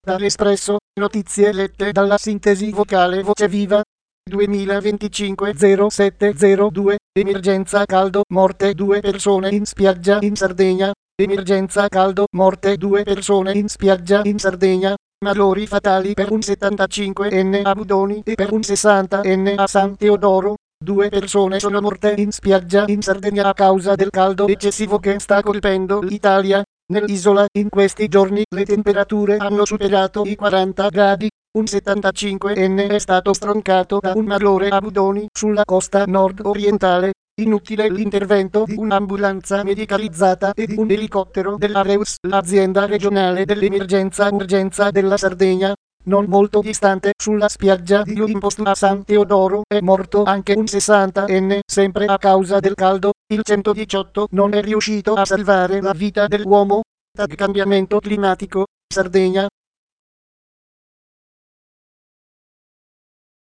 Dall'Espresso, notizie lette dalla sintesi vocale Voce Viva. 2025 0702, emergenza caldo, morte 2 persone in spiaggia in Sardegna. Emergenza caldo, morte 2 persone in spiaggia in Sardegna. Malori fatali per un 75enne a Budoni e per un 60enne a San Teodoro. 2 persone sono morte in spiaggia in Sardegna a causa del caldo eccessivo che sta colpendo l'Italia. Nell'isola in questi giorni le temperature hanno superato i 40 gradi. Un 75enne è stato stroncato da un malore a Budoni, sulla costa nord-orientale. Inutile l'intervento di un'ambulanza medicalizzata e di un elicottero dell'Areus, l'azienda regionale dell'emergenza urgenza della Sardegna. Non molto distante, sulla spiaggia di Olimposto a San Teodoro, è morto anche un 60enne, sempre a causa del caldo. Il 118 non è riuscito a salvare la vita dell'uomo. Tag cambiamento climatico. Sardegna,